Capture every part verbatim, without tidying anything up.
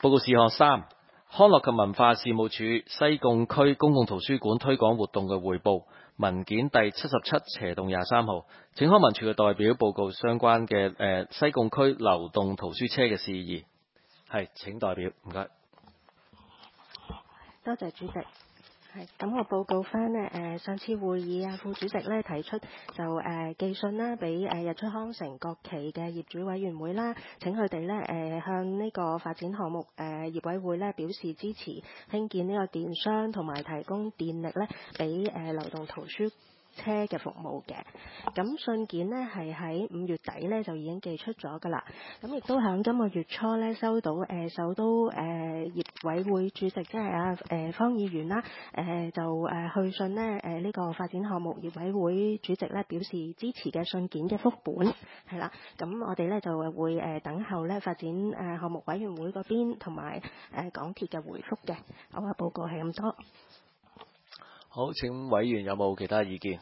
報告事項三，康樂及文化事務署西貢區公共圖書館推廣活動嘅匯報文件第七十七斜洞廿三號，請康文署嘅代表報告相關嘅誒、呃、西貢區流動圖書車嘅事宜。係，請代表，唔該。 多謝主席。係，咁我報告翻呢，誒上次會議啊，副主席咧提出就誒、呃、寄信啦，俾誒日出康城各期嘅業主委員會啦，請佢哋咧誒向呢個發展項目誒、呃、業委會咧表示支持興建呢個電箱同埋提供電力咧，俾誒流動圖書車嘅服務嘅。咁信件呢係喺五月底呢就已經寄出咗㗎啦。咁亦都喺今個月初呢收到誒、呃、首都誒、呃、業委會主席即係啊誒方議員啦誒、呃、就誒、呃、去信呢誒呢、呃這個發展項目業委會主席呢表示支持嘅信件嘅副本係啦。咁我哋呢就會誒、呃、等候呢發展誒項目委員會嗰邊同埋誒港鐵嘅回覆嘅。好啊，報告係咁多。 好，請委員有冇其他意見？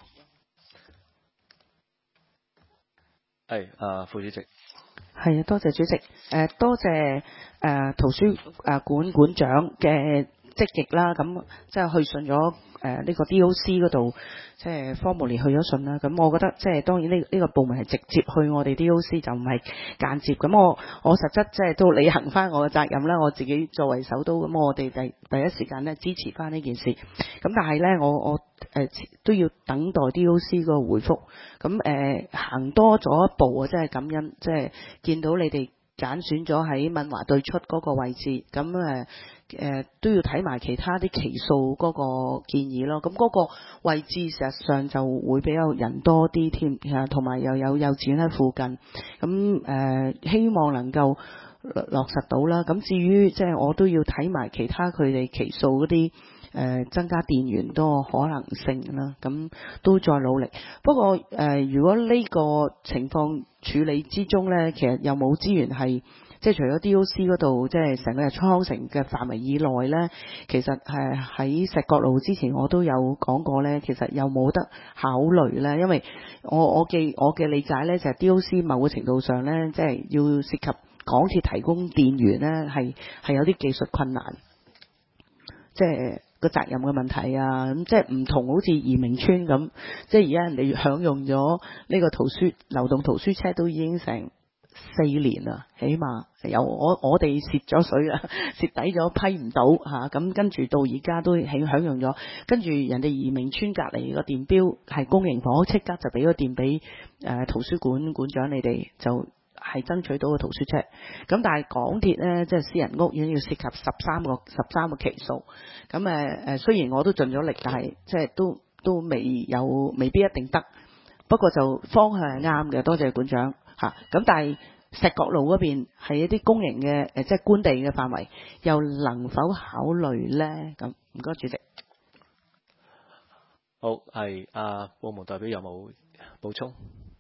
係，啊，副主席。 係啊，多謝主席。誒、呃，多謝誒、呃、圖書誒館館長嘅積極啦。咁即係去信咗誒呢個 D O C 嗰度，即係 formally 去咗信啦。咁我覺得即係當然呢呢、呢個部門係直接去我哋 D O C， 就唔係間接。咁我我實質即係都履行翻我嘅責任啦。我自己作為首都，咁我哋第第一時間咧支持翻呢件事。咁但係咧，我我誒、呃、都要等待 D O C 個回覆。咁誒、呃、行多咗一步啊！真係感恩，即係見到你哋揀選咗喺敏華對出嗰個位置，咁誒誒都要睇埋其他啲期數嗰個建議咯。咁嗰個位置事實上就會比較人多啲添，同埋又有幼稚園喺附近。咁誒、呃、希望能夠落實到啦。咁至於即係我都要睇埋其他佢哋期數嗰啲。誒、呃、增加電源多可能性啦，咁都再努力。不過誒、呃，如果呢個情況處理之中呢，其實有冇資源係即係除咗 D O C 嗰度，即係成個日出康城嘅範圍以內呢，其實係喺石角路之前我都有講過呢，其實有冇得考慮呢？因為我我嘅我嘅理解呢，就係、是、D O C 某個程度上呢，即係要涉及港鐵提供電源呢，係係有啲技術困難，即係。個責任嘅問題啊，咁即係唔同，好似移明村咁，即係而家人哋享用咗呢個圖書流動圖書車都已經成四年啦，起碼有我我哋蝕咗水啦，蝕底咗批唔到嚇，咁、啊、跟住到而家都享享用咗，跟住人哋移明村隔離個電錶係公營房，即刻就俾個電俾誒、呃、圖書館館長，你哋就。係爭取到個圖書車，咁但係港鐵呢，即係私人屋苑要涉及十三個十三個期數，咁誒誒，雖然我都盡咗力，但係即係都都未有，未必一定得。不過就方向係啱嘅，多謝館長嚇。咁、啊、但係石角路嗰邊係一啲公營嘅誒，即係官地嘅範圍，又能否考慮呢？咁唔該，主席。 好，係啊，部門代表有冇補充？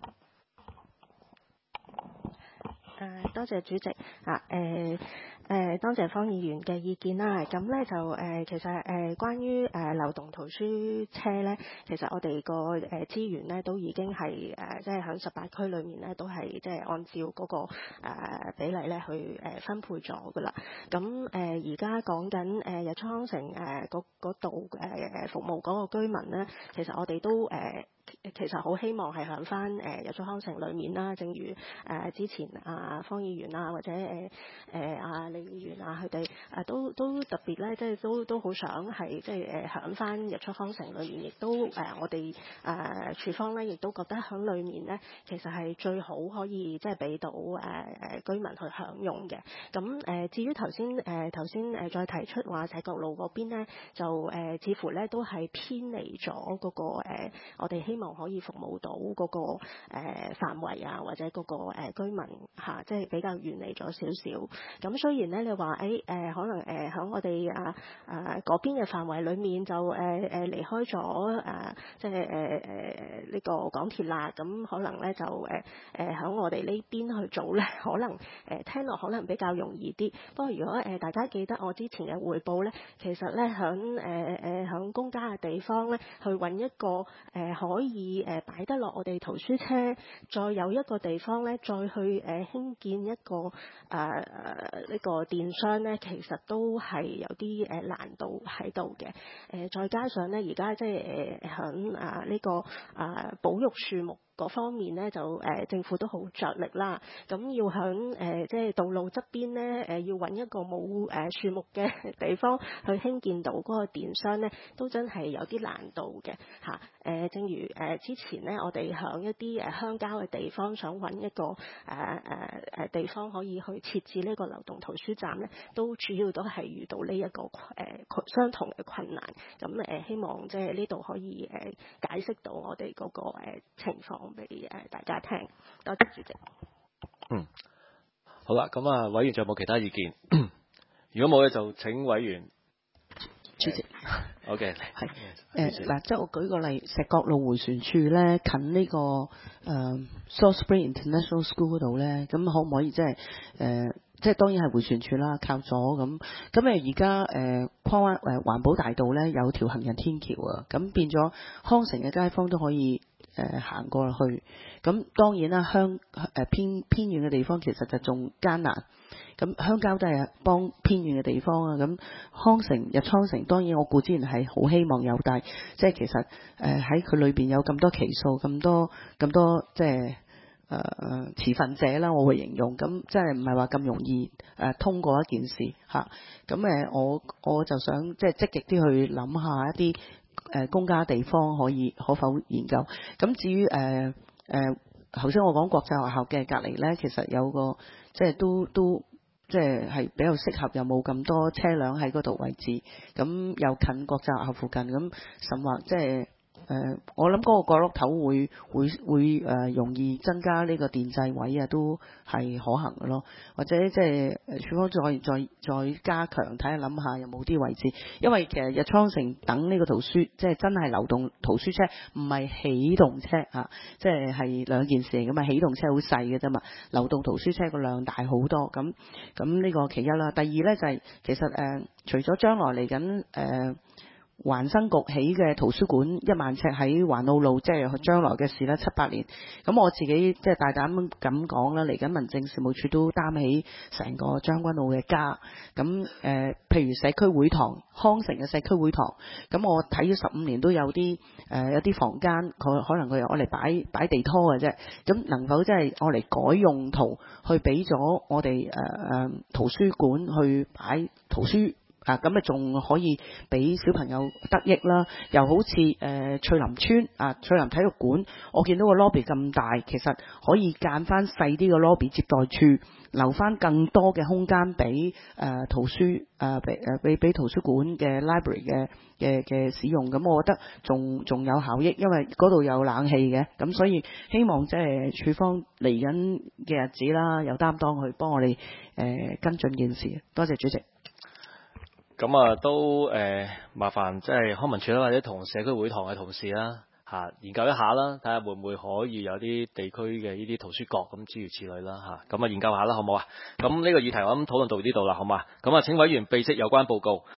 誒、呃、多謝主席啊，誒、呃、誒多謝方議員嘅意見啦。咁咧就誒、呃、其實誒、呃、關於誒、呃、流動圖書車咧，其實我哋個誒資源咧都已經係誒即係喺十八區裏面咧都係即係按照嗰、那個誒、呃、比例咧去誒、呃、分配咗噶啦。咁誒而家講緊誒日出康城誒嗰度誒服務嗰個居民咧，其實我哋都誒。呃其實好希望係響翻誒日出康城裏面啦，正如誒、呃、之前啊方議員啊或者誒誒啊李議員啊佢哋誒都都特別咧，即係都都好想係即係誒響翻日出康城裏面，亦都誒、呃、我哋誒處方咧，亦都覺得響裏面咧，其實係最好可以即係俾到誒誒、呃、居民去享用嘅。咁誒、呃、至於頭先誒頭先誒再提出話石角路嗰邊咧，就誒、呃、似乎咧都係偏離咗嗰、那個、呃、我哋希望可以服務到嗰、那個誒、呃、範圍啊，或者嗰、那個、呃、居民嚇、啊，即係比較遠離咗少少。咁雖然咧，你話誒誒可能誒喺、呃、我哋啊啊嗰邊嘅範圍裡面就誒誒、呃、離開咗啊，即係誒誒呢個港鐵啦。咁可能咧就誒誒喺我哋呢邊去做咧，可能誒、呃、聽落可能比較容易啲。不過如果誒、呃、大家記得我之前嘅彙報咧，其實咧喺誒誒喺公家嘅地方咧，去揾一個誒、呃、可以誒擺得落我哋圖書車，再有一個地方咧，再去誒興、呃、建一個誒誒呢個個電商咧，其實都係有啲誒難度喺度嘅。誒再加上咧，而家即係誒響啊呢個啊保育樹木嗰方面咧，就誒、呃、政府都好着力啦。咁要響誒即係道路側邊咧，誒、呃、要揾一個冇誒樹木嘅地方去興建到嗰個電商咧，都真係有啲難度嘅嚇。誒、呃、正如誒、呃、之前咧，我哋響一啲誒鄉郊嘅地方想揾一個誒誒誒地方可以去設置呢個流動圖書站咧，都主要都係遇到呢、這、一個誒、呃、相同嘅困難。咁誒、呃、希望即係呢度可以誒、呃、解釋到我哋嗰、那個、呃、情況。俾誒大家聽，多謝主席。 嗯，好啦，咁啊，委員仲有冇其他意見？如果冇咧，就請委員主席。 好嘅， 係誒嗱，即係我舉個例，石角路迴旋處咧，近呢、這個誒、呃、Salt Spring International School 嗰度咧，咁可唔可以即係誒？即係當然係迴旋處啦，靠左咁。咁誒而家誒框灣誒環保大道咧有條行人天橋啊，咁變咗康城嘅街坊都可以誒行、呃、過去。咁當然啦，鄉誒偏偏遠嘅地方其實就仲艱難。咁鄉郊都係幫偏遠嘅地方啊。咁康城日康城當然我估之前係好希望有，但係即係其實誒喺佢裏邊有咁多期數，咁多咁多即係。誒、呃、持份者啦，我會形容咁，即係唔係話咁容易誒、呃、通過一件事嚇。咁、啊、誒，我我就想即係積極啲去諗下一啲誒、呃、公家地方可以可否研究。咁至於誒誒頭先我講國際學校嘅隔離咧，其實有個即係都都即係係比較適合，又冇咁多車輛喺嗰度位置，咁又近國際學校附近，咁甚或即係。誒、呃，我諗嗰個角落頭會會會誒、呃、容易增加呢個電掣位啊，都係可行嘅咯。或者即係誒處方再再再加強睇下諗下有冇啲位置，因為其實日昌城等呢個圖書即係真係流動圖書車，唔係起動車啊，即係係兩件事嚟㗎嘛。起動車好細嘅啫嘛，流動圖書車個量大好多。咁咁呢個其一啦。第二咧就係、是、其實誒、呃，除咗將來嚟緊誒。呃環生局起嘅圖書館一萬尺喺環澳路，即係將來嘅事啦，七八年。咁我自己即係大膽咁講啦，嚟緊民政事務處都擔起成個將軍澳嘅家。咁誒、呃，譬如社區會堂，康城嘅社區會堂，咁我睇咗十五年都有啲誒、呃，有啲房間佢可能佢攞嚟擺擺地拖嘅啫。咁能否即係攞嚟改用途，去俾咗我哋誒誒圖書館去擺圖書？啊，咁啊仲可以俾小朋友得益啦，又好似誒、呃、翠林村啊，翠林體育館，我見到個 lobby 咁大，其實可以間翻細啲嘅 lobby 接待處，留翻更多嘅空間俾誒圖書誒俾誒俾俾圖書館嘅 library 嘅嘅嘅使用，咁我覺得仲仲有效益，因為嗰度有冷氣嘅，咁所以希望即係處方嚟緊嘅日子啦，有擔當去幫我哋誒、呃、跟進件事，多謝主席。 咁啊，都誒、呃、麻煩即係康文署啦，或者同社區會堂嘅同事啦嚇、啊、研究一下啦，睇下會唔會可以有啲地區嘅呢啲圖書角咁諸如此類啦嚇，咁啊研究下啦，好唔好啊？咁呢個議題我諗討論到呢度啦，好嘛？咁啊請委員備悉有關報告。